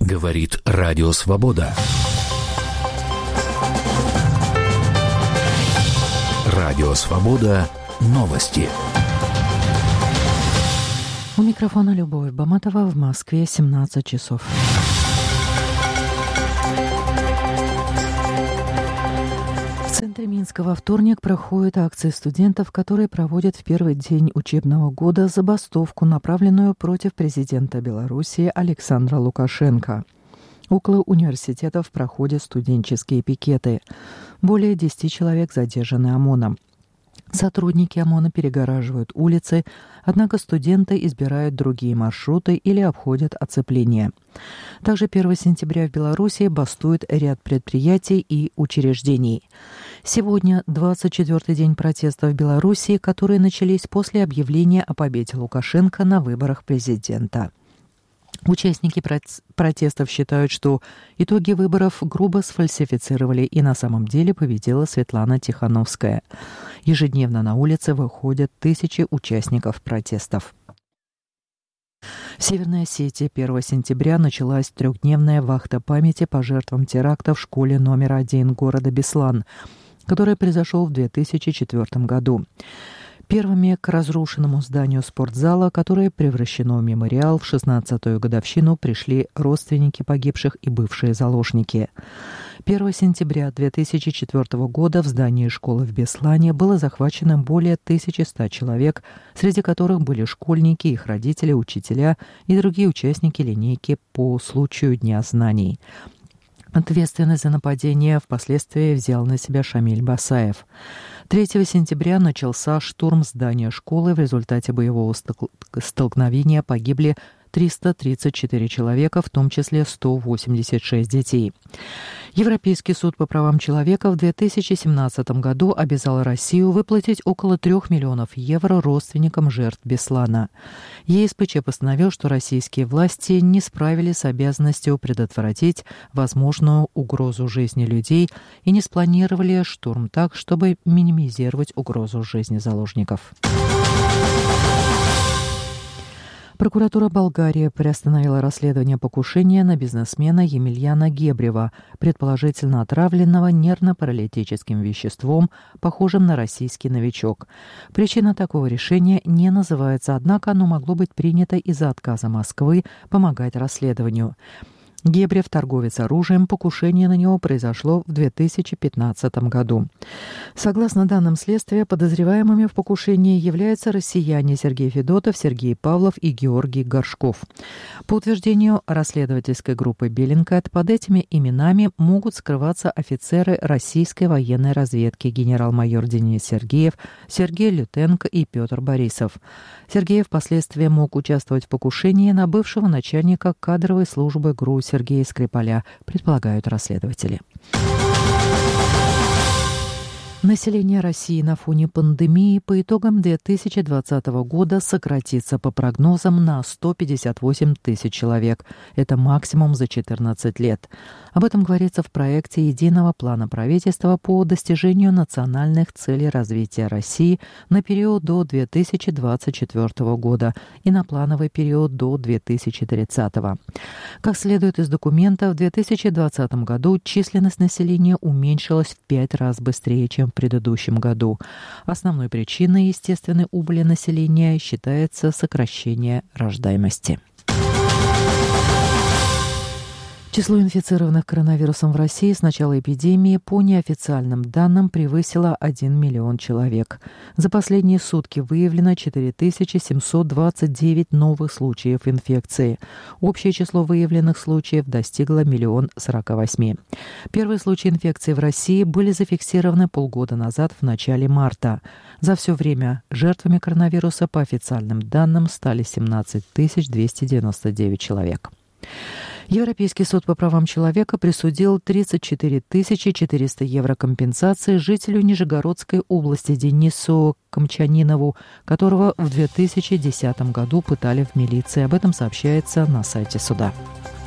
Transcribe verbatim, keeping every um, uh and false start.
Говорит Радио Свобода. Радио Свобода. Новости. У микрофона Любовь Баматова, в Москве семнадцать часов. В центре Минска во вторник проходит акция студентов, которые проводят в первый день учебного года забастовку, направленную против президента Беларуси Александра Лукашенко. Около университетов проходят студенческие пикеты. Более десяти человек задержаны ОМОНом. Сотрудники ОМОНа перегораживают улицы, однако студенты избирают другие маршруты или обходят оцепление. Также первого сентября в Беларуси бастует ряд предприятий и учреждений. Сегодня двадцать четвёртый день протестов в Беларуси, которые начались после объявления о победе Лукашенко на выборах президента. Участники протестов считают, что итоги выборов грубо сфальсифицировали и на самом деле победила Светлана Тихановская. Ежедневно на улице выходят тысячи участников протестов. В Северной Осетии первого сентября началась трехдневная вахта памяти по жертвам теракта в школе номер один города Беслан, который произошел в две тысячи четвёртом году. Первыми к разрушенному зданию спортзала, которое превращено в мемориал, в шестнадцатую годовщину пришли родственники погибших и бывшие заложники. первого сентября две тысячи четвёртого года в здании школы в Беслане было захвачено более тысячи ста человек, среди которых были школьники, их родители, учителя и другие участники линейки по случаю Дня знаний. Ответственность за нападение впоследствии взял на себя Шамиль Басаев. третьего сентября начался штурм здания школы. В результате боевого столкновения погибли триста тридцать четыре человека, в том числе сто восемьдесят шесть детей. Европейский суд по правам человека в две тысячи семнадцатом году обязал Россию выплатить около трех миллионов евро родственникам жертв Беслана. ЕСПЧ постановил, что российские власти не справились с обязанностью предотвратить возможную угрозу жизни людей и не спланировали штурм так, чтобы минимизировать угрозу жизни заложников. Прокуратура Болгарии приостановила расследование покушения на бизнесмена Емельяна Гебрева, предположительно отравленного нервно-паралитическим веществом, похожим на российский новичок. Причина такого решения не называется, однако оно могло быть принято из-за отказа Москвы помогать расследованию. Гебрев, торговец оружием, покушение на него произошло в две тысячи пятнадцатом году. Согласно данным следствия, подозреваемыми в покушении являются россияне Сергей Федотов, Сергей Павлов и Георгий Горшков. По утверждению расследовательской группы «Беллинкет», под этими именами могут скрываться офицеры российской военной разведки генерал-майор Денис Сергеев, Сергей Лютенко и Петр Борисов. Сергеев впоследствии мог участвовать в покушении на бывшего начальника кадровой службы ГРУ Сергея Скрипаля, предполагают расследователи. Население России на фоне пандемии по итогам две тысячи двадцатого года сократится по прогнозам на сто пятьдесят восемь тысяч человек. Это максимум за четырнадцать лет. Об этом говорится в проекте единого плана правительства по достижению национальных целей развития России на период до две тысячи двадцать четвёртого года и на плановый период до две тысячи тридцатого. Как следует из документа, в две тысячи двадцатом году численность населения уменьшилась в пять раз быстрее, чем в предыдущем году. Основной причиной естественной убыли населения считается сокращение рождаемости. Число инфицированных коронавирусом в России с начала эпидемии по неофициальным данным превысило один миллион человек. За последние сутки выявлено четыре тысячи семьсот двадцать девять новых случаев инфекции. Общее число выявленных случаев достигло миллион сорока восьми. Первые случаи инфекции в России были зафиксированы полгода назад в начале марта. За все время жертвами коронавируса по официальным данным стали семнадцать тысяч двести девяносто девять человек. Европейский суд по правам человека присудил тридцать четыре тысячи четыреста евро компенсации жителю Нижегородской области Денису Камчанинову, которого в две тысячи десятом году пытали в милиции. Об этом сообщается на сайте суда.